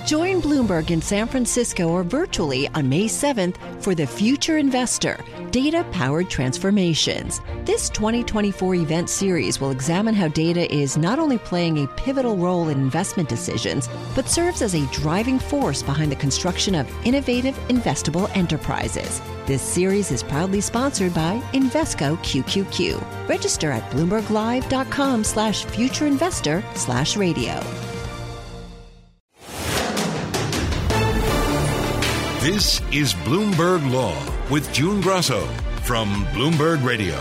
Join Bloomberg in San Francisco or virtually on May 7th for The Future Investor, Data-Powered Transformations. This 2024 event series will examine how data is not only playing a pivotal role in investment decisions, but serves as a driving force behind the construction of innovative, investable enterprises. This series is proudly sponsored by Invesco QQQ. Register at bloomberglive.com/futureinvestor/radio. This is Bloomberg Law with June Grasso from Bloomberg Radio.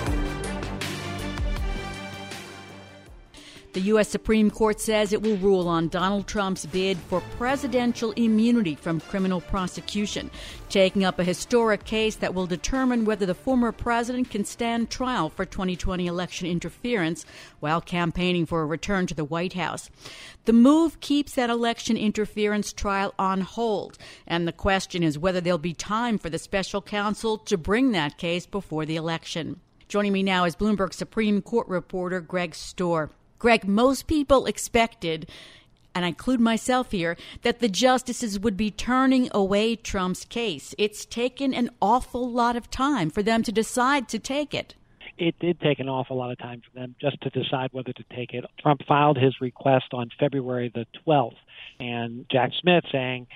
The U.S. Supreme Court says it will rule on Donald Trump's bid for presidential immunity from criminal prosecution, taking up a historic case that will determine whether the former president can stand trial for 2020 election interference while campaigning for a return to the White House. The move keeps that election interference trial on hold, and the question is whether there'll be time for the special counsel to bring that case before the election. Joining me now is Bloomberg Supreme Court reporter Greg Stohr. Greg, most people expected, and I include myself here, that the justices would be turning away Trump's case. It's taken an awful lot of time for them to decide to take it. It did take an awful lot of time for them just to decide whether to take it. Trump filed his request on February the 12th, and Jack Smith saying,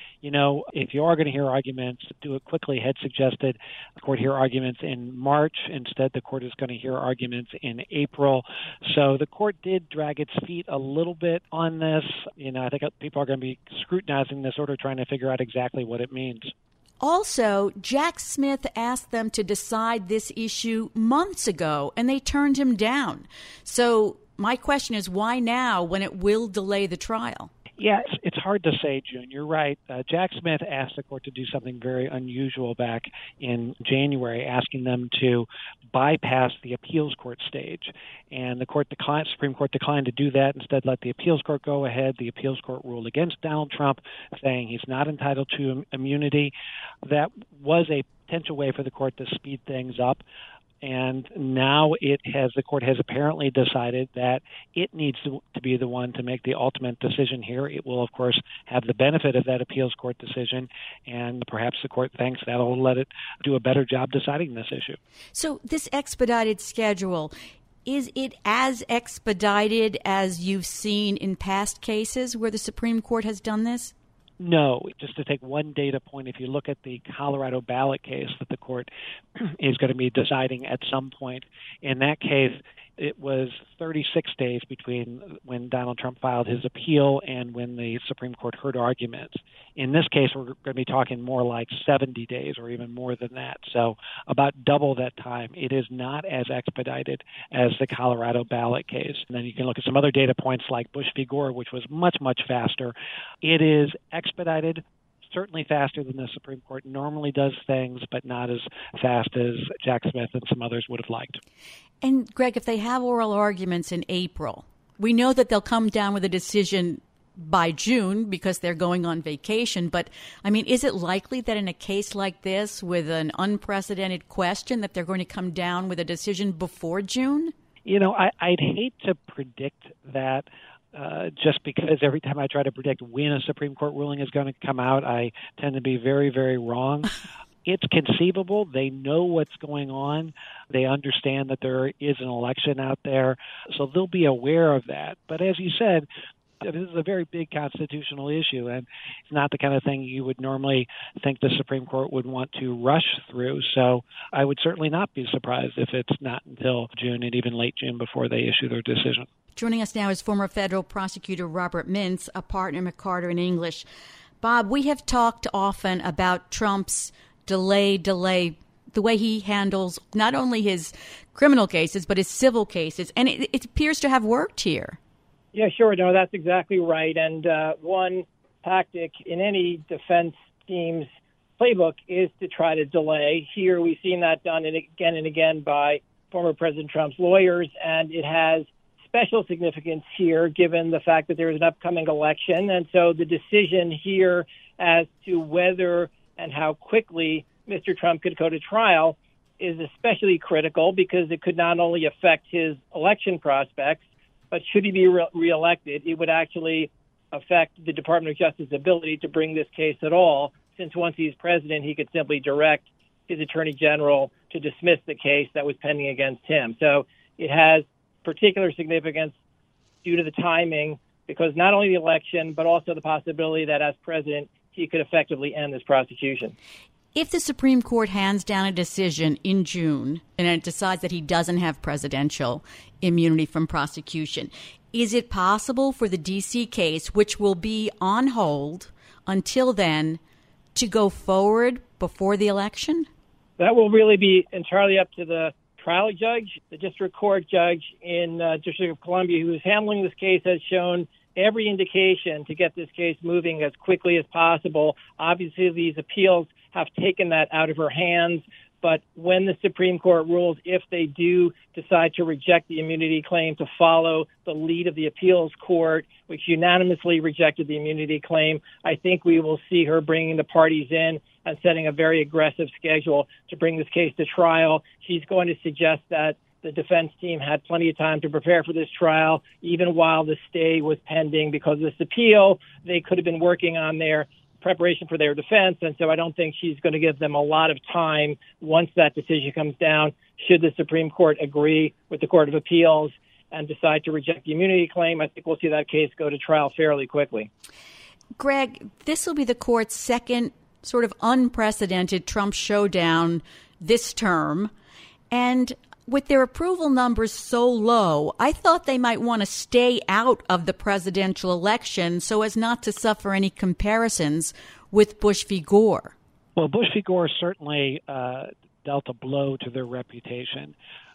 if you are going to hear arguments, do it quickly, had suggested the court hear arguments in March. Instead, the court is going to hear arguments in April. So the court did drag its feet a little bit on this. I think people are going to be scrutinizing this order, trying to figure out exactly what it means. Also, Jack Smith asked them to decide this issue months ago, and they turned him down. So my question is, why now when it will delay the trial? Yeah, it's hard to say, June. You're right. Jack Smith asked the court to do something very unusual back in January, asking them to bypass the appeals court stage. And the Supreme Court declined to do that. Instead, let the appeals court go ahead. The appeals court ruled against Donald Trump, saying he's not entitled to immunity. That was a potential way for the court to speed things up. And now the court has apparently decided that it needs to be the one to make the ultimate decision here. It will, of course, have the benefit of that appeals court decision, and perhaps the court thinks that'll let it do a better job deciding this issue. So this expedited schedule, is it as expedited as you've seen in past cases where the Supreme Court has done this? No. Just to take one data point, if you look at the Colorado ballot case that the court is going to be deciding at some point, in that case, it was 36 days between when Donald Trump filed his appeal and when the Supreme Court heard arguments. In this case, we're going to be talking more like 70 days or even more than that. So about double that time. It is not as expedited as the Colorado ballot case. And then you can look at some other data points like Bush v. Gore, which was much, much faster. It is expedited, certainly faster than the Supreme Court normally does things, but not as fast as Jack Smith and some others would have liked. And, Greg, if they have oral arguments in April, we know that they'll come down with a decision by June because they're going on vacation. But, is it likely that in a case like this with an unprecedented question that they're going to come down with a decision before June? I'd hate to predict that. Just because every time I try to predict when a Supreme Court ruling is going to come out, I tend to be very, very wrong. It's conceivable. They know what's going on. They understand that there is an election out there, so they'll be aware of that. But as you said, this is a very big constitutional issue, and it's not the kind of thing you would normally think the Supreme Court would want to rush through. So I would certainly not be surprised if it's not until June and even late June before they issue their decision. Joining us now is former federal prosecutor Robert Mintz, a partner at McCarter & English. Bob, we have talked often about Trump's delay, the way he handles not only his criminal cases, but his civil cases. And it appears to have worked here. Yeah, sure. No, that's exactly right. And one tactic in any defense team's playbook is to try to delay. Here, we've seen that done again and again by former President Trump's lawyers, and it has special significance here given the fact that there is an upcoming election. And so the decision here as to whether and how quickly Mr. Trump could go to trial is especially critical because it could not only affect his election prospects, but should he be reelected, it would actually affect the Department of Justice's ability to bring this case at all, since once he's president, he could simply direct his attorney general to dismiss the case that was pending against him. So it has particular significance due to the timing, because not only the election, but also the possibility that as president, he could effectively end this prosecution. If the Supreme Court hands down a decision in June and it decides that he doesn't have presidential immunity from prosecution, is it possible for the D.C. case, which will be on hold until then, to go forward before the election? That will really be entirely up to the trial judge. The district court judge in District of Columbia who is handling this case has shown every indication to get this case moving as quickly as possible. Obviously, these appeals have taken that out of her hands. But when the Supreme Court rules, if they do decide to reject the immunity claim, to follow the lead of the appeals court, which unanimously rejected the immunity claim, I think we will see her bringing the parties in and setting a very aggressive schedule to bring this case to trial. She's going to suggest that the defense team had plenty of time to prepare for this trial, even while the stay was pending, because of this appeal. They could have been working on their preparation for their defense, and so I don't think she's going to give them a lot of time once that decision comes down, should the Supreme Court agree with the Court of Appeals and decide to reject the immunity claim. I think we'll see that case go to trial fairly quickly. Greg, this will be the court's second sort of unprecedented Trump showdown this term, and with their approval numbers so low, I thought they might want to stay out of the presidential election so as not to suffer any comparisons with Bush v. Gore. Well, Bush v. Gore certainly dealt a blow to their reputation.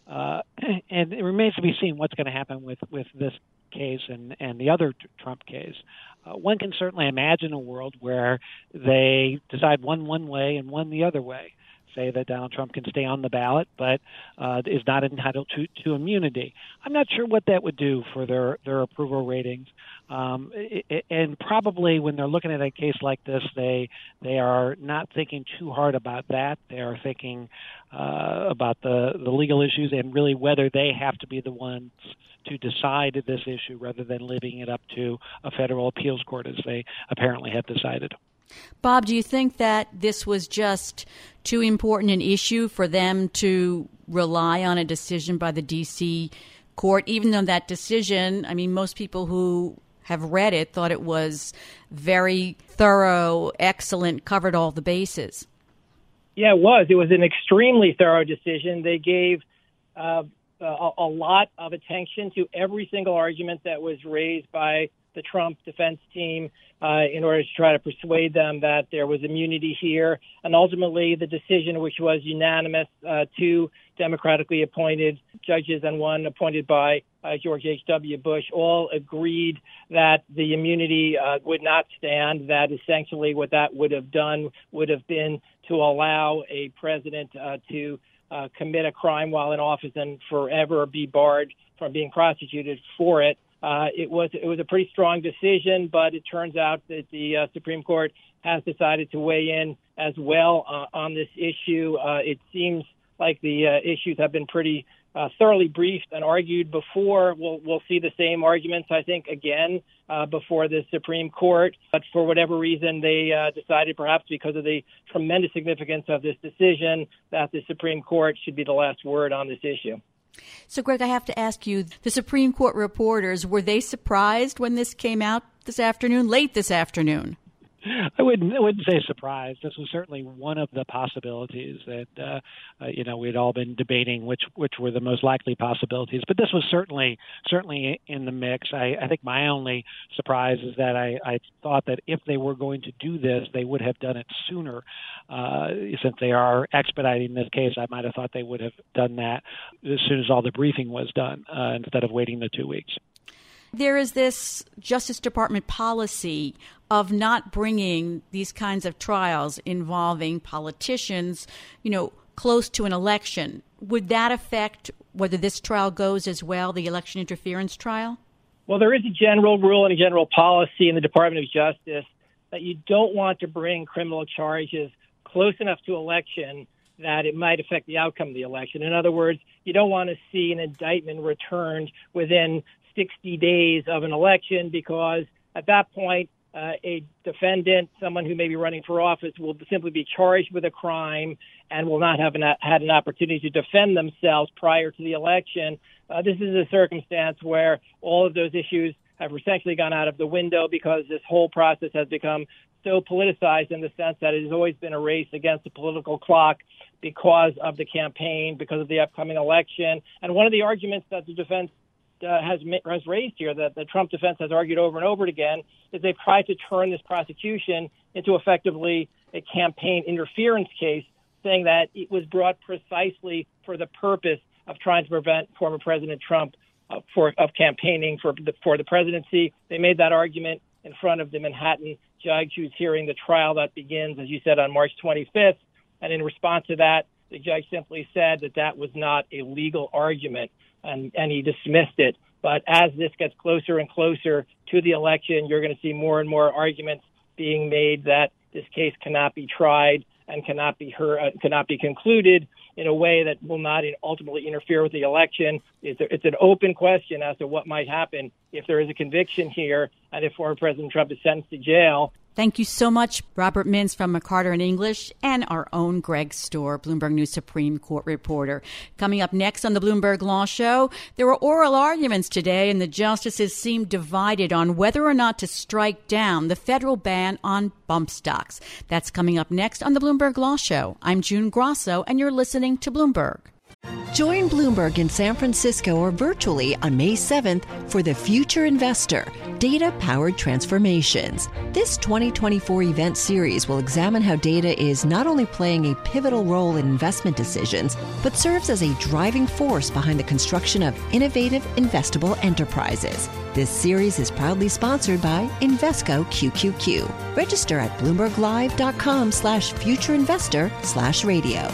And it remains to be seen what's going to happen with this case and the other Trump case. One can certainly imagine a world where they decide one way and one the other way. Say that Donald Trump can stay on the ballot, but is not entitled to immunity. I'm not sure what that would do for their approval ratings. And probably when they're looking at a case like this, they are not thinking too hard about that. They are thinking about the legal issues and really whether they have to be the ones to decide this issue rather than leaving it up to a federal appeals court, as they apparently have decided. Bob, do you think that this was just too important an issue for them to rely on a decision by the D.C. court, even though that decision, I mean, most people who have read it thought it was very thorough, excellent, covered all the bases? Yeah, it was. It was an extremely thorough decision. They gave a lot of attention to every single argument that was raised by the Trump defense team in order to try to persuade them that there was immunity here. And ultimately, the decision, which was unanimous, two democratically appointed judges and one appointed by George H.W. Bush, all agreed that the immunity would not stand, that essentially what that would have done would have been to allow a president to commit a crime while in office and forever be barred from being prosecuted for it. It was a pretty strong decision, but it turns out that the Supreme Court has decided to weigh in as well on this issue. It seems like the issues have been pretty thoroughly briefed and argued before. We'll see the same arguments, I think, again before the Supreme Court. But for whatever reason, they decided, perhaps because of the tremendous significance of this decision, that the Supreme Court should be the last word on this issue. So, Greg, I have to ask you, the Supreme Court reporters, were they surprised when this came out late this afternoon? I wouldn't say surprised. This was certainly one of the possibilities that we'd all been debating which were the most likely possibilities. But this was certainly in the mix. I think my only surprise is that I thought that if they were going to do this, they would have done it sooner. Since they are expediting this case, I might have thought they would have done that as soon as all the briefing was done, instead of waiting the 2 weeks. There is this Justice Department policy of not bringing these kinds of trials involving politicians, close to an election. Would that affect whether this trial goes as well, the election interference trial? Well, there is a general rule and a general policy in the Department of Justice that you don't want to bring criminal charges close enough to election that it might affect the outcome of the election. In other words, you don't want to see an indictment returned within 60 days of an election, because At that point, a defendant, someone who may be running for office, will simply be charged with a crime and will not have had an opportunity to defend themselves prior to the election. This is a circumstance where all of those issues have essentially gone out of the window because this whole process has become so politicized in the sense that it has always been a race against the political clock because of the campaign, because of the upcoming election. And one of the arguments that the defense has raised here, that the Trump defense has argued over and over again, is they've tried to turn this prosecution into effectively a campaign interference case, saying that it was brought precisely for the purpose of trying to prevent former President Trump of campaigning for the presidency. They made that argument in front of the Manhattan judge who's hearing the trial that begins, as you said, on March 25th. And in response to that, the judge simply said that that was not a legal argument, and he dismissed it. But as this gets closer and closer to the election, you're going to see more and more arguments being made that this case cannot be tried and cannot be concluded in a way that will not ultimately interfere with the election. It's an open question as to what might happen if there is a conviction here and if former President Trump is sentenced to jail. Thank you so much, Robert Mintz from McCarter and English, and our own Greg Stohr, Bloomberg News Supreme Court reporter. Coming up next on the Bloomberg Law Show, there were oral arguments today, and the justices seemed divided on whether or not to strike down the federal ban on bump stocks. That's coming up next on the Bloomberg Law Show. I'm June Grosso, and you're listening to Bloomberg. Join Bloomberg in San Francisco or virtually on May 7th for The Future Investor, Data-Powered Transformations. This 2024 event series will examine how data is not only playing a pivotal role in investment decisions, but serves as a driving force behind the construction of innovative, investable enterprises. This series is proudly sponsored by Invesco QQQ. Register at BloombergLive.com/futureinvestor/radio.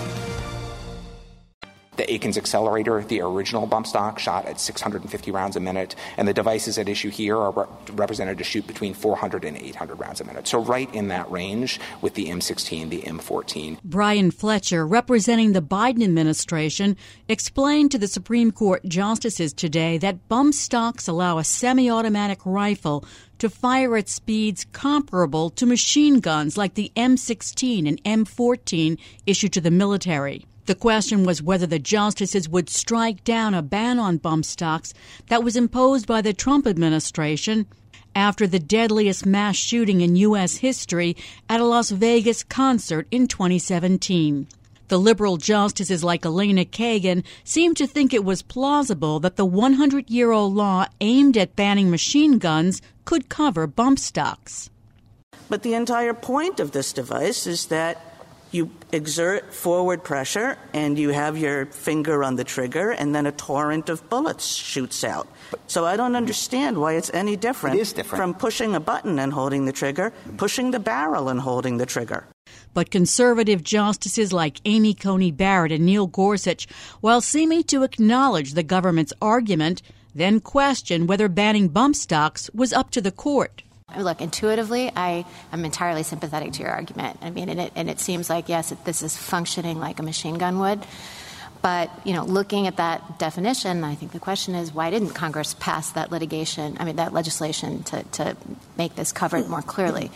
The Akins accelerator, the original bump stock, shot at 650 rounds a minute, and the devices at issue here are represented to shoot between 400 and 800 rounds a minute. So right in that range with the M16, the M14. Brian Fletcher, representing the Biden administration, explained to the Supreme Court justices today that bump stocks allow a semi-automatic rifle to fire at speeds comparable to machine guns like the M16 and M14 issued to the military. The question was whether the justices would strike down a ban on bump stocks that was imposed by the Trump administration after the deadliest mass shooting in U.S. history at a Las Vegas concert in 2017. The liberal justices like Elena Kagan seemed to think it was plausible that the 100-year-old law aimed at banning machine guns could cover bump stocks. But the entire point of this device is that you exert forward pressure and you have your finger on the trigger and then a torrent of bullets shoots out. So I don't understand why it's any different, from pushing a button and holding the trigger, pushing the barrel and holding the trigger. But conservative justices like Amy Coney Barrett and Neil Gorsuch, while seeming to acknowledge the government's argument, then question whether banning bump stocks was up to the court. Look, intuitively, I am entirely sympathetic to your argument. I mean, and it seems like, yes, this is functioning like a machine gun would. But, looking at that definition, I think the question is, why didn't Congress pass that legislation to make this covered more clearly?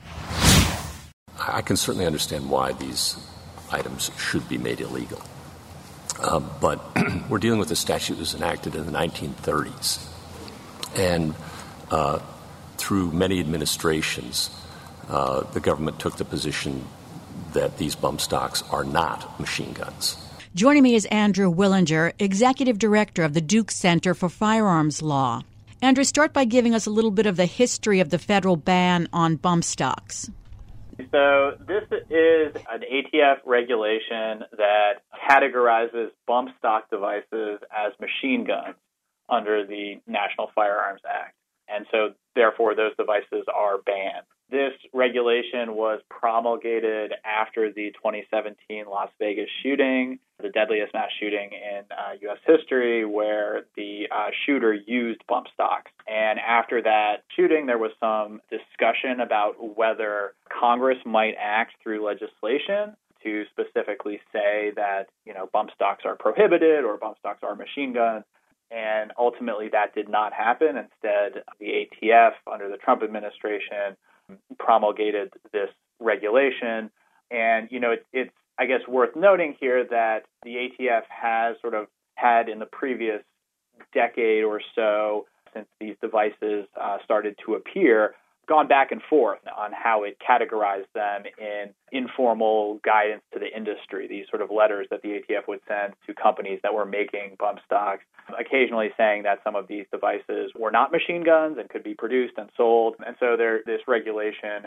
I can certainly understand why these items should be made illegal. But we're dealing with a statute that was enacted in the 1930s. And through many administrations, the government took the position that these bump stocks are not machine guns. Joining me is Andrew Willinger, Executive Director of the Duke Center for Firearms Law. Andrew, start by giving us a little bit of the history of the federal ban on bump stocks. So this is an ATF regulation that categorizes bump stock devices as machine guns under the National Firearms Act. And so, therefore, those devices are banned. This regulation was promulgated after the 2017 Las Vegas shooting, the deadliest mass shooting in U.S. history, where the shooter used bump stocks. And after that shooting, there was some discussion about whether Congress might act through legislation to specifically say that, bump stocks are prohibited or bump stocks are machine guns. And ultimately, that did not happen. Instead, the ATF, under the Trump administration, promulgated this regulation. And, it's I guess, worth noting here that the ATF has sort of had in the previous decade or so, since these devices started to appear, gone back and forth on how it categorized them in informal guidance to the industry, these sort of letters that the ATF would send to companies that were making bump stocks, occasionally saying that some of these devices were not machine guns and could be produced and sold. And so this regulation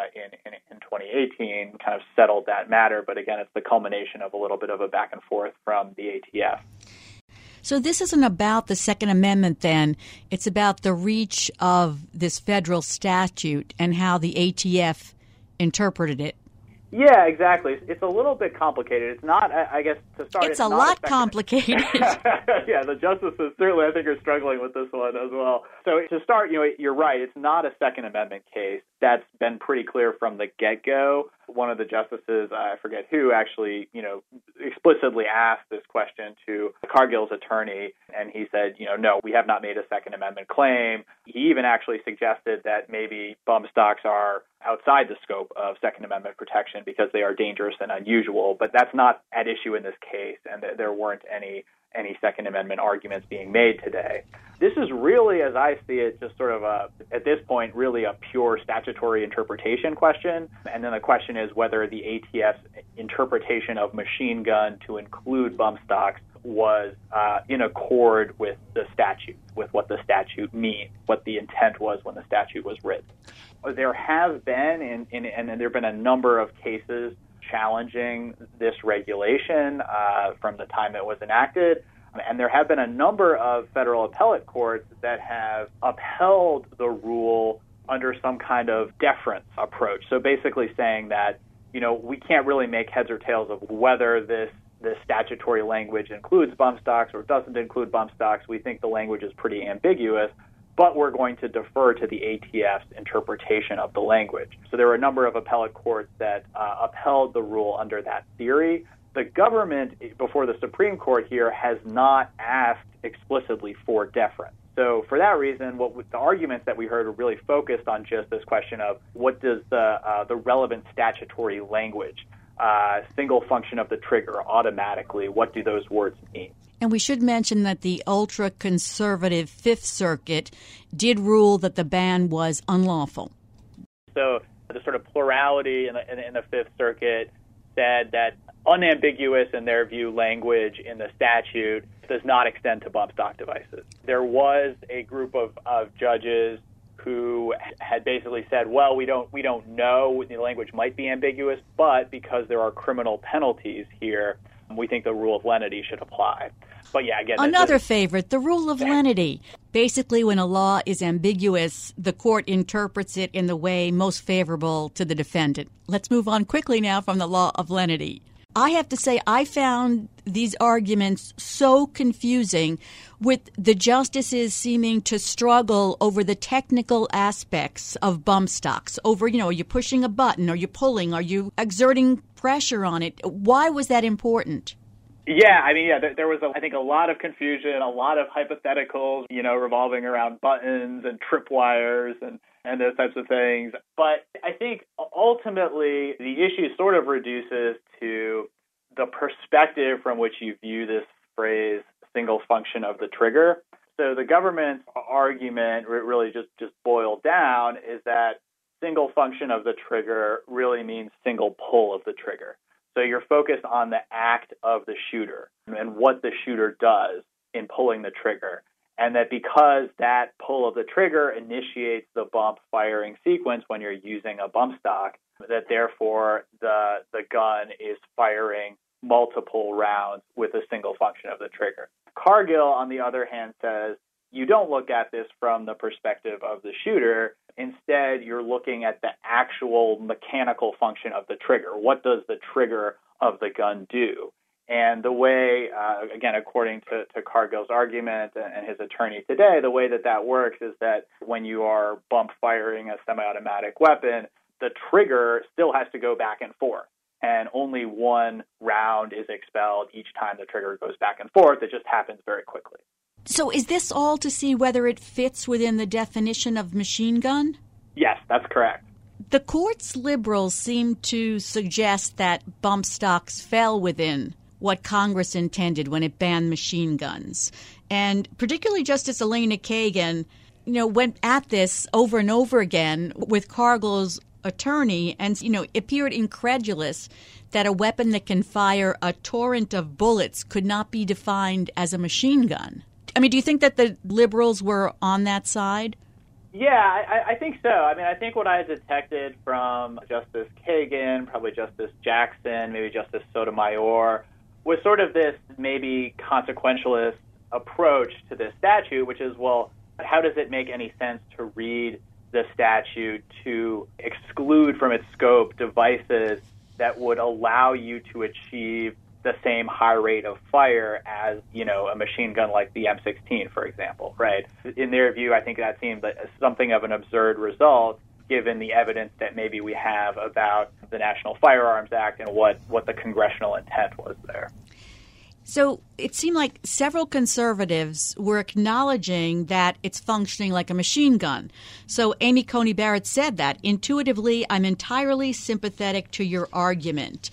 in 2018 kind of settled that matter. But again, it's the culmination of a little bit of a back and forth from the ATF. So this isn't about the Second Amendment then. It's about the reach of this federal statute and how the ATF interpreted it. Yeah, exactly. It's a little bit complicated. It's not, I guess, to start. It's a lot complicated. Yeah, the justices certainly, I think, are struggling with this one as well. So to start, you're right. It's not a Second Amendment case. That's been pretty clear from the get-go. One of the justices, I forget who, actually, explicitly asked this question to Cargill's attorney, and he said, no, we have not made a Second Amendment claim. He even actually suggested that maybe bump stocks are outside the scope of Second Amendment protection because they are dangerous and unusual, but that's not at issue in this case, and there weren't any Second Amendment arguments being made today. This is really, as I see it, just sort of at this point, really a pure statutory interpretation question. And then the question is whether the ATF's interpretation of machine gun to include bump stocks was in accord with the statute, with what the statute means, what the intent was when the statute was written. There have been, and there have been a number of cases challenging this regulation from the time it was enacted. And there have been a number of federal appellate courts that have upheld the rule under some kind of deference approach. So basically saying that, we can't really make heads or tails of whether this statutory language includes bump stocks or doesn't include bump stocks. We think the language is pretty ambiguous, but we're going to defer to the ATF's interpretation of the language. So there were a number of appellate courts that upheld the rule under that theory. The government, before the Supreme Court here, has not asked explicitly for deference. So for that reason, the arguments that we heard were really focused on just this question of what does the relevant statutory language, single function of the trigger, automatically, what do those words mean? And we should mention that the ultra-conservative Fifth Circuit did rule that the ban was unlawful. So the sort of plurality in the Fifth Circuit said that unambiguous, in their view, language in the statute does not extend to bump stock devices. There was a group of judges who had basically said, well, we don't know, the language might be ambiguous, but because there are criminal penalties here, we think the rule of lenity should apply. But yeah, again, another favorite, the rule of lenity. Basically, when a law is ambiguous, the court interprets it in the way most favorable to the defendant. Let's move on quickly now from the law of lenity. I have to say, I found these arguments so confusing, with the justices seeming to struggle over the technical aspects of bump stocks, over, are you pushing a button? Are you pulling? Are you exerting pressure on it? Why was that important? Yeah, there was, I think, a lot of confusion, a lot of hypotheticals, revolving around buttons and tripwires and those types of things. But I think ultimately the issue sort of reduces to the perspective from which you view this phrase, single function of the trigger. So the government's argument really just boiled down is that single function of the trigger really means single pull of the trigger. So you're focused on the act of the shooter and what the shooter does in pulling the trigger. And that because that pull of the trigger initiates the bump firing sequence when you're using a bump stock, that therefore the gun is firing multiple rounds with a single function of the trigger. Cargill, on the other hand, says you don't look at this from the perspective of the shooter. Instead, you're looking at the actual mechanical function of the trigger. What does the trigger of the gun do? And the way, again, according to Cargill's argument and his attorney today, the way that works is that when you are bump firing a semi-automatic weapon, the trigger still has to go back and forth. And only one round is expelled each time the trigger goes back and forth. It just happens very quickly. So is this all to see whether it fits within the definition of machine gun? Yes, that's correct. The court's liberals seem to suggest that bump stocks fell within what Congress intended when it banned machine guns. And particularly Justice Elena Kagan, went at this over and over again with Cargill's attorney and, appeared incredulous that a weapon that can fire a torrent of bullets could not be defined as a machine gun. I mean, do you think that the liberals were on that side? Yeah, I think so. I mean, I think what I had detected from Justice Kagan, probably Justice Jackson, maybe Justice Sotomayor, was sort of this maybe consequentialist approach to this statute, which is, well, how does it make any sense to read the statute to exclude from its scope devices that would allow you to achieve the same high rate of fire as, a machine gun like the M16, for example, right? In their view, I think that seemed like something of an absurd result, given the evidence that maybe we have about the National Firearms Act and what the congressional intent was there. So it seemed like several conservatives were acknowledging that it's functioning like a machine gun. So Amy Coney Barrett said that, intuitively, I'm entirely sympathetic to your argument.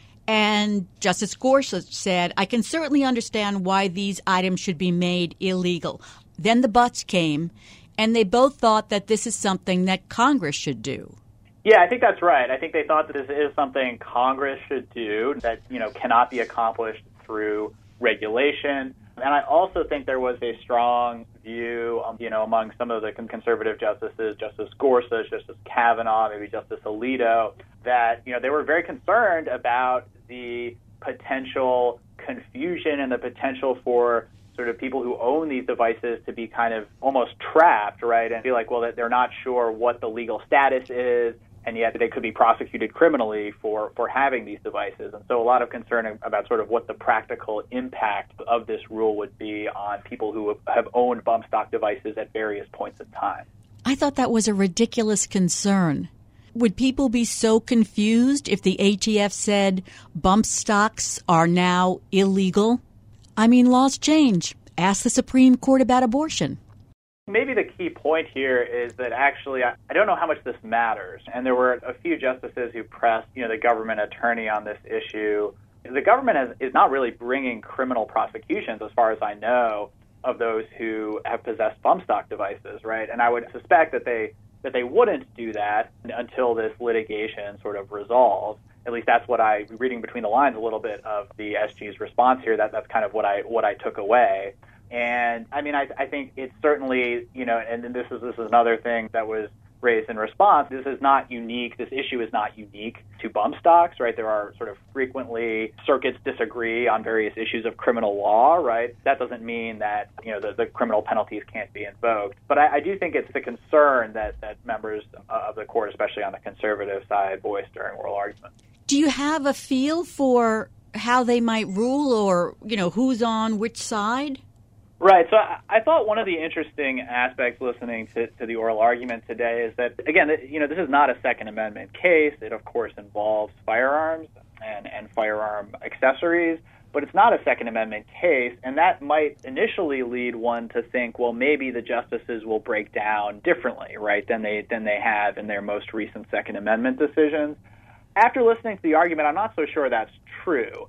And Justice Gorsuch said, I can certainly understand why these items should be made illegal. Then the buts came, and they both thought that this is something that Congress should do. Yeah, I think that's right. I think they thought that this is something Congress should do that, cannot be accomplished through regulation. And I also think there was a strong view, among some of the conservative justices, Justice Gorsuch, Justice Kavanaugh, maybe Justice Alito, that, they were very concerned about the potential confusion and the potential for sort of people who own these devices to be kind of almost trapped, right, and feel like, well, that they're not sure what the legal status is, and yet they could be prosecuted criminally for having these devices. And so a lot of concern about sort of what the practical impact of this rule would be on people who have owned bump stock devices at various points in time. I thought that was a ridiculous concern. Would people be so confused if the ATF said bump stocks are now illegal? I mean, laws change. Ask the Supreme Court about abortion. Maybe the key point here is that actually I don't know how much this matters. And there were a few justices who pressed, the government attorney on this issue. The government is not really bringing criminal prosecutions, as far as I know, of those who have possessed bump stock devices, right? And I would suspect that they wouldn't do that until this litigation sort of resolves. At least that's what reading between the lines a little bit of the SG's response here, that's kind of what I took away. And I mean, I think it's certainly, and this is another thing that was raised in response. This is not unique. This issue is not unique to bump stocks, right? There are sort of frequently circuits disagree on various issues of criminal law, right? That doesn't mean that, the criminal penalties can't be invoked. But I do think it's the concern that members of the court, especially on the conservative side, voiced during oral argument. Do you have a feel for how they might rule or, who's on which side? Right. So I thought one of the interesting aspects listening to the oral argument today is that, again, this is not a Second Amendment case. It, of course, involves firearms and firearm accessories, but it's not a Second Amendment case, and that might initially lead one to think, well, maybe the justices will break down differently, right, than they have in their most recent Second Amendment decisions. After listening to the argument, I'm not so sure that's true.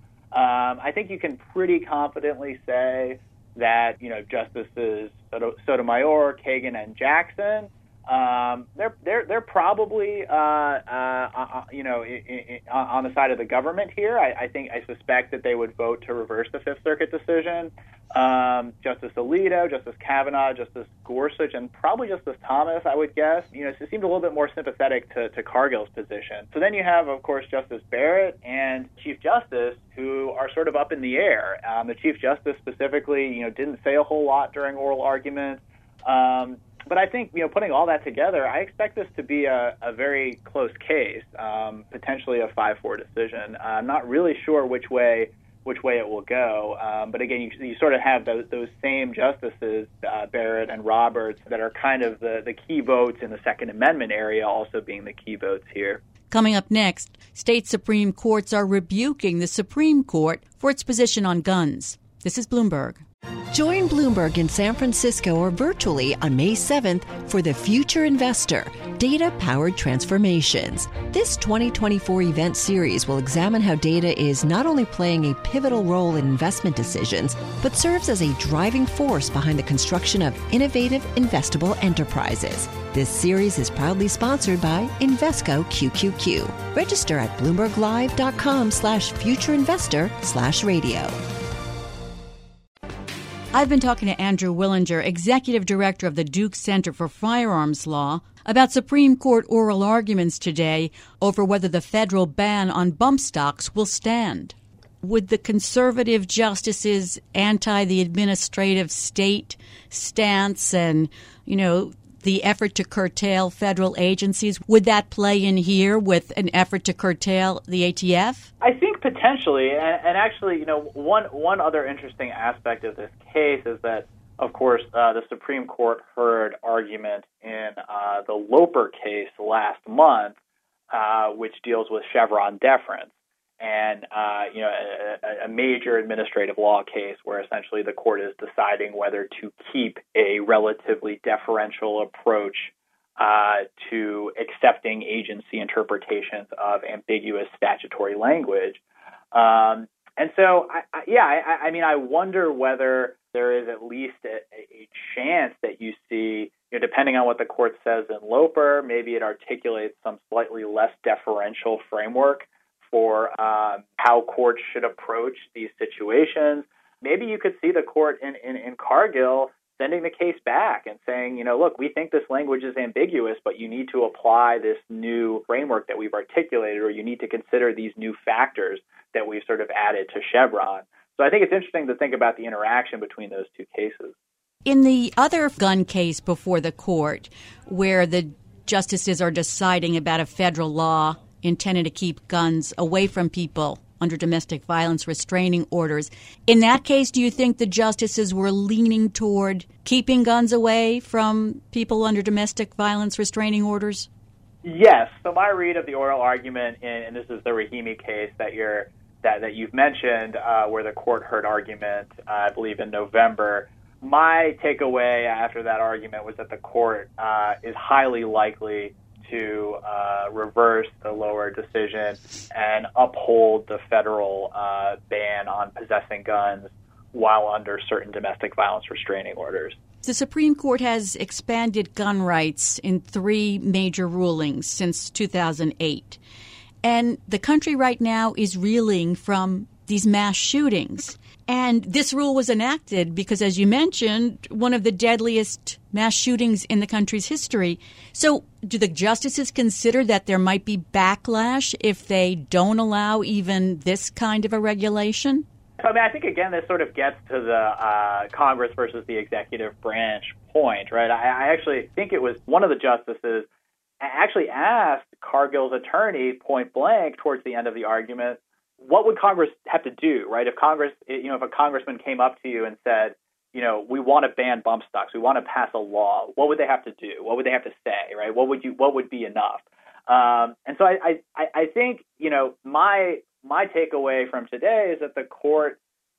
I think you can pretty confidently say that, Justices Sotomayor, Kagan, and Jackson, they're probably, on the side of the government here. I suspect that they would vote to reverse the Fifth Circuit decision. Justice Alito, Justice Kavanaugh, Justice Gorsuch, and probably Justice Thomas, I would guess, seemed a little bit more sympathetic to Cargill's position. So then you have, of course, Justice Barrett and Chief Justice, who are sort of up in the air. The Chief Justice specifically, didn't say a whole lot during oral argument. But I think, putting all that together, I expect this to be a very close case, potentially a 5-4 decision. I'm not really sure which way it will go. But again, you sort of have those same justices, Barrett and Roberts, that are kind of the key votes in the Second Amendment area, also being the key votes here. Coming up next, state Supreme Courts are rebuking the Supreme Court for its position on guns. This is Bloomberg. Join Bloomberg in San Francisco or virtually on May 7th for The Future Investor, Data-Powered Transformations. This 2024 event series will examine how data is not only playing a pivotal role in investment decisions, but serves as a driving force behind the construction of innovative, investable enterprises. This series is proudly sponsored by Invesco QQQ. Register at BloombergLive.com/futureinvestor/radio. I've been talking to Andrew Willinger, Executive Director of the Duke Center for Firearms Law, about Supreme Court oral arguments today over whether the federal ban on bump stocks will stand. Would the conservative justices anti the administrative state stance and, the effort to curtail federal agencies, would that play in here with an effort to curtail the ATF? I think potentially, and actually, one other interesting aspect of this case is that, of course, the Supreme Court heard argument in the Loper case last month, which deals with Chevron deference. And, a major administrative law case where essentially the court is deciding whether to keep a relatively deferential approach to accepting agency interpretations of ambiguous statutory language. And so, I wonder whether there is at least a chance that you see, depending on what the court says in Loper, maybe it articulates some slightly less deferential framework for how courts should approach these situations. Maybe you could see the court in Cargill sending the case back and saying, look, we think this language is ambiguous, but you need to apply this new framework that we've articulated, or you need to consider these new factors that we've sort of added to Chevron. So I think it's interesting to think about the interaction between those two cases. In the other gun case before the court, where the justices are deciding about a federal law intended to keep guns away from people under domestic violence restraining orders. In that case, do you think the justices were leaning toward keeping guns away from people under domestic violence restraining orders? Yes. So my read of the oral argument, and this is the Rahimi case that you've mentioned, where the court heard argument, I believe, in November. My takeaway after that argument was that the court is highly likely to reverse the lower decision and uphold the federal ban on possessing guns while under certain domestic violence restraining orders. The Supreme Court has expanded gun rights in 3 major rulings since 2008. And the country right now is reeling from these mass shootings. And this rule was enacted because, as you mentioned, one of the deadliest mass shootings in the country's history. So do the justices consider that there might be backlash if they don't allow even this kind of a regulation? I think, again, this sort of gets to the Congress versus the executive branch point, right? I actually think it was one of the justices actually asked Cargill's attorney point blank towards the end of the argument, what would Congress have to do, right? If Congress, if a congressman came up to you and said, we want to ban bump stocks, we want to pass a law, what would they have to do? What would they have to say, right? What would be enough? And so I think, my takeaway from today is that the court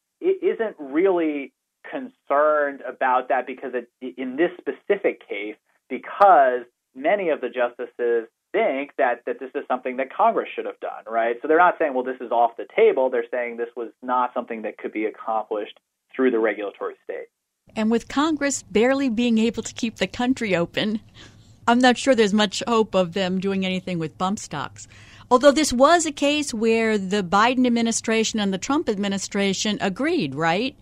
isn't really concerned about that because in this specific case, because many of the justices think that this is something that Congress should have done, right? So they're not saying, well, this is off the table. They're saying this was not something that could be accomplished through the regulatory state. And with Congress barely being able to keep the country open, I'm not sure there's much hope of them doing anything with bump stocks. Although this was a case where the Biden administration and the Trump administration agreed, right?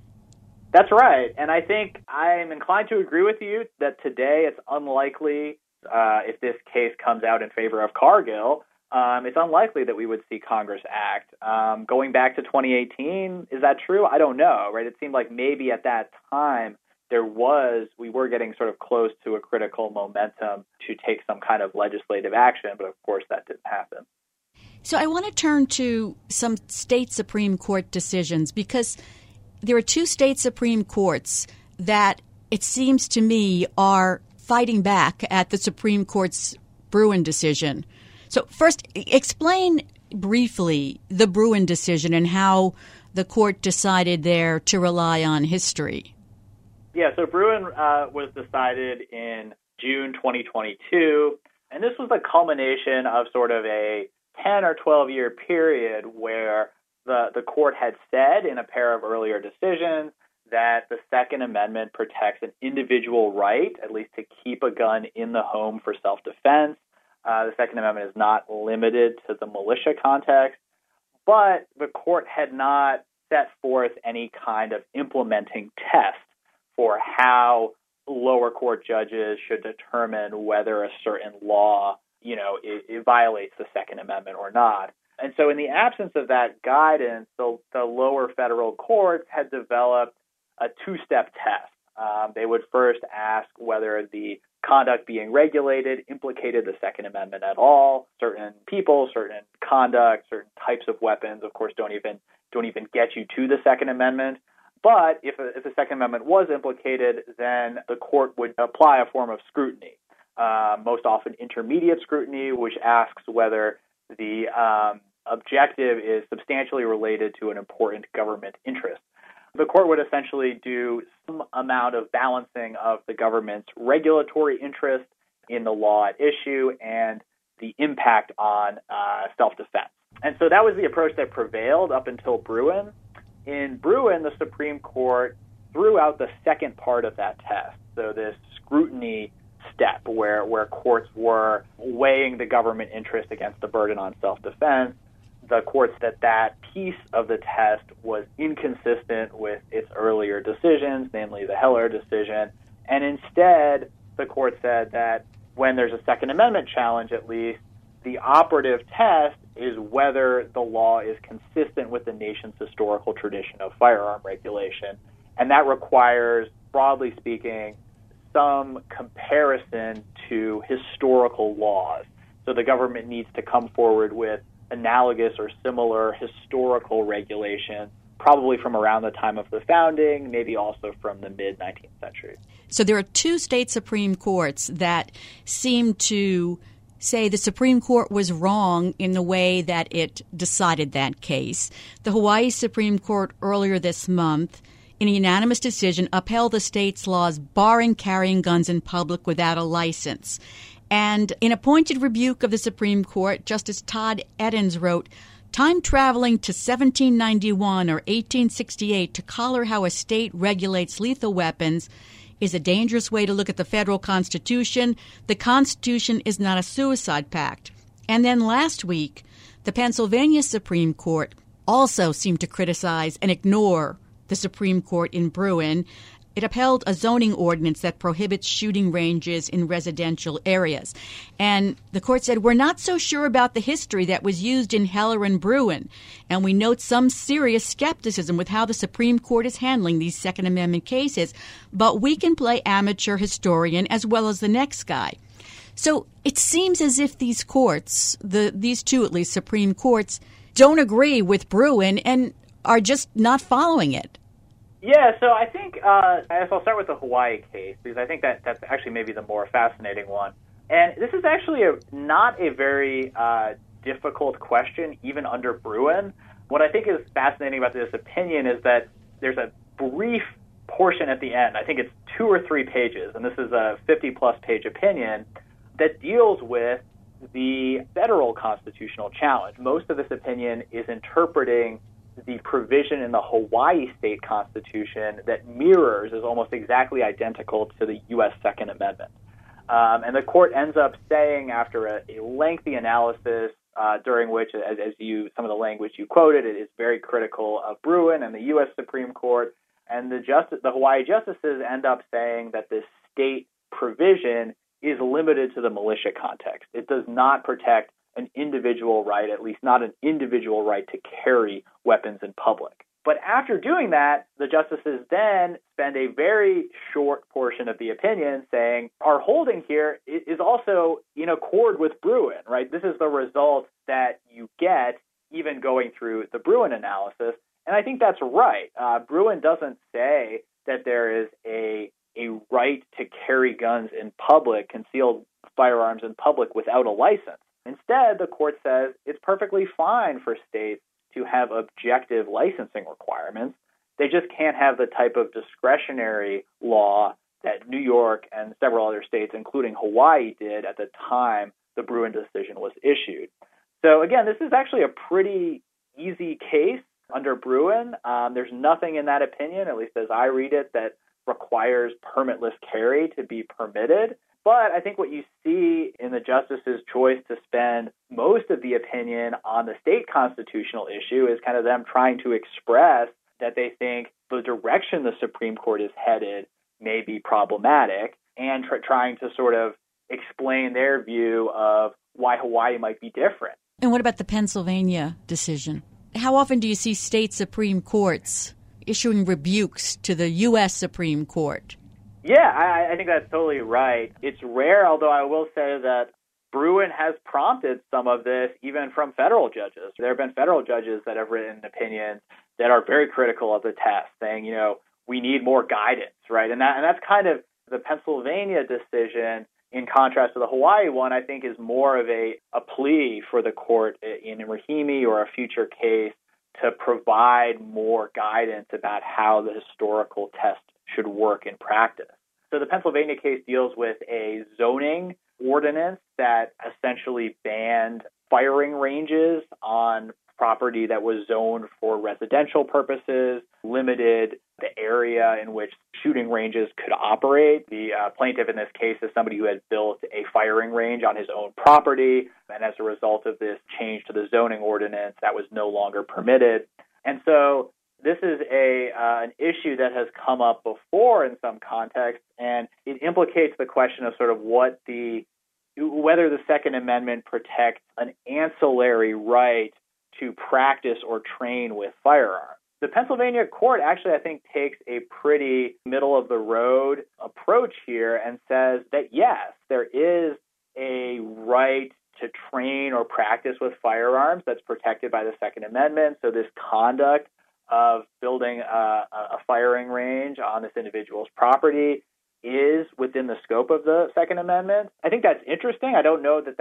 That's right. And I think I'm inclined to agree with you that today it's unlikely, if this case comes out in favor of Cargill, it's unlikely that we would see Congress act. Going back to 2018, is that true? I don't know, right? It seemed like maybe at that time we were getting sort of close to a critical momentum to take some kind of legislative action, but of course that didn't happen. So I want to turn to some state Supreme Court decisions because there are 2 state Supreme Courts that it seems to me are fighting back at the Supreme Court's Bruen decision. So first, explain briefly the Bruen decision and how the court decided there to rely on history? Yeah, so Bruen was decided in June 2022, and this was the culmination of sort of a 10 or 12-year period where the court had said in a pair of earlier decisions that the Second Amendment protects an individual right, at least to keep a gun in the home for self-defense. The Second Amendment is not limited to the militia context, but the court had not set forth any kind of implementing test for how lower court judges should determine whether a certain law, it violates the Second Amendment or not. And so in the absence of that guidance, the lower federal courts had developed a two-step test. They would first ask whether the conduct being regulated implicated the Second Amendment at all. Certain people, certain conduct, certain types of weapons, of course, don't even get you to the Second Amendment. But if the Second Amendment was implicated, then the court would apply a form of scrutiny, most often intermediate scrutiny, which asks whether the objective is substantially related to an important government interest. The court would essentially do some amount of balancing of the government's regulatory interest in the law at issue and the impact on self-defense. And so that was the approach that prevailed up until Bruen. In Bruen, the Supreme Court threw out the second part of that test, so this scrutiny step where courts were weighing the government interest against the burden on self-defense. The court said that piece of the test was inconsistent with its earlier decisions, namely the Heller decision, and instead the court said that when there's a Second Amendment challenge, at least, the operative test is whether the law is consistent with the nation's historical tradition of firearm regulation. And that requires, broadly speaking, some comparison to historical laws. So the government needs to come forward with analogous or similar historical regulation, probably from around the time of the founding, maybe also from the mid-19th century. So there are two state Supreme Courts that seem to say the Supreme Court was wrong in the way that it decided that case. The Hawaii Supreme Court earlier this month, in a unanimous decision, upheld the state's laws barring carrying guns in public without a license. And in a pointed rebuke of the Supreme Court, Justice Todd Edens wrote, "Time traveling to 1791 or 1868 to color how a state regulates lethal weapons is a dangerous way to look at the federal Constitution. The Constitution is not a suicide pact." And then last week, the Pennsylvania Supreme Court also seemed to criticize and ignore the Supreme Court in Bruen. It upheld a zoning ordinance that prohibits shooting ranges in residential areas. And the court said, "We're not so sure about the history that was used in Heller and Bruen, and we note some serious skepticism with how the Supreme Court is handling these Second Amendment cases, but we can play amateur historian as well as the next guy." So it seems as if these courts, these two at least Supreme Courts, don't agree with Bruen and are just not following it. Yeah, so I think, I guess I'll start with the Hawaii case, because I think that's actually maybe the more fascinating one. And this is actually not a very difficult question, even under Bruen. What I think is fascinating about this opinion is that there's a brief portion at the end, I think it's 2 or 3 pages, and this is a 50-plus page opinion, that deals with the federal constitutional challenge. Most of this opinion is interpreting the provision in the Hawaii state constitution that mirrors, is almost exactly identical to the U.S. Second Amendment. And the court ends up saying, after a lengthy analysis, during which, some of the language you quoted, it is very critical of Bruen and the U.S. Supreme Court, and the Hawaii justices end up saying that this state provision is limited to the militia context. It does not protect an individual right, at least not an individual right to carry weapons in public. But after doing that, the justices then spend a very short portion of the opinion saying, our holding here is also in accord with Bruen, right? This is the result that you get even going through the Bruen analysis. And I think that's right. Bruen doesn't say that there is a right to carry guns in public, concealed firearms in public without a license. Instead, the court says it's perfectly fine for states to have objective licensing requirements. They just can't have the type of discretionary law that New York and several other states, including Hawaii, did at the time the Bruen decision was issued. So again, this is actually a pretty easy case under Bruen. There's nothing in that opinion, at least as I read it, that requires permitless carry to be permitted. But I think what you see in the justice's choice to spend most of the opinion on the state constitutional issue is kind of them trying to express that they think the direction the Supreme Court is headed may be problematic, and trying to sort of explain their view of why Hawaii might be different. And what about the Pennsylvania decision? How often do you see state Supreme Courts issuing rebukes to the U.S. Supreme Court? Yeah, I think that's totally right. It's rare, although I will say that Bruen has prompted some of this even from federal judges. There have been federal judges that have written opinions that are very critical of the test, saying, we need more guidance, right? And that's kind of the Pennsylvania decision, in contrast to the Hawaii one, I think is more of a plea for the court in Rahimi or a future case to provide more guidance about how the historical test should work in practice. So the Pennsylvania case deals with a zoning ordinance that essentially banned firing ranges on property that was zoned for residential purposes, limited the area in which shooting ranges could operate. The plaintiff in this case is somebody who had built a firing range on his own property, and as a result of this change to the zoning ordinance, that was no longer permitted. And so this is an issue that has come up before in some contexts, and it implicates the question of sort of whether the Second Amendment protects an ancillary right to practice or train with firearms. The Pennsylvania court actually, I think, takes a pretty middle-of-the-road approach here and says that, yes, there is a right to train or practice with firearms that's protected by the Second Amendment. So this conduct of building a firing range on this individual's property is within the scope of the Second Amendment. I think that's interesting. I don't know that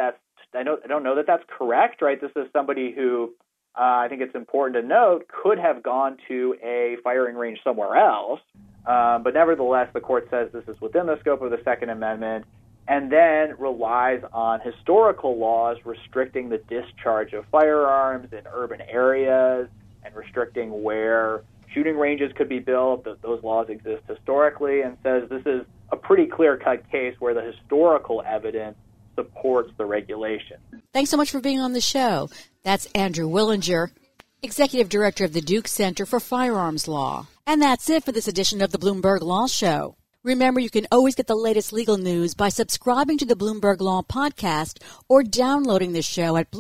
that's correct, right? This is somebody who I think it's important to note could have gone to a firing range somewhere else, but nevertheless, the court says this is within the scope of the Second Amendment, and then relies on historical laws restricting the discharge of firearms in urban areas and restricting where shooting ranges could be built. Those laws exist historically, and says this is a pretty clear-cut case where the historical evidence supports the regulation. Thanks so much for being on the show. That's Andrew Willinger, Executive Director of the Duke Center for Firearms Law. And that's it for this edition of the Bloomberg Law Show. Remember, you can always get the latest legal news by subscribing to the Bloomberg Law Podcast or downloading the show at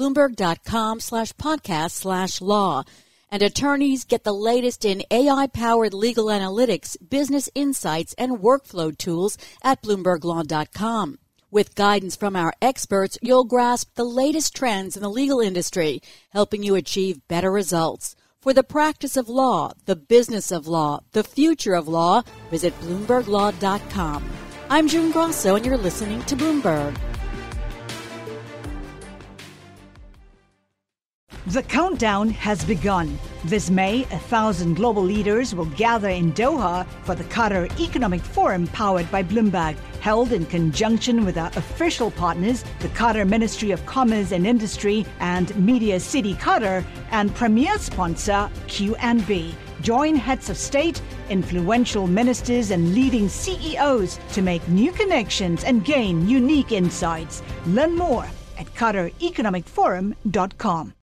bloomberg.com/podcast/law. And attorneys get the latest in AI-powered legal analytics, business insights, and workflow tools at bloomberglaw.com. With guidance from our experts, you'll grasp the latest trends in the legal industry, helping you achieve better results. For the practice of law, the business of law, the future of law, visit bloomberglaw.com. I'm June Grosso, and you're listening to Bloomberg. The countdown has begun. This May, 1,000 global leaders will gather in Doha for the Qatar Economic Forum powered by Bloomberg, held in conjunction with our official partners, the Qatar Ministry of Commerce and Industry and Media City Qatar, and premier sponsor QNB. Join heads of state, influential ministers, and leading CEOs to make new connections and gain unique insights. Learn more at QatarEconomicForum.com.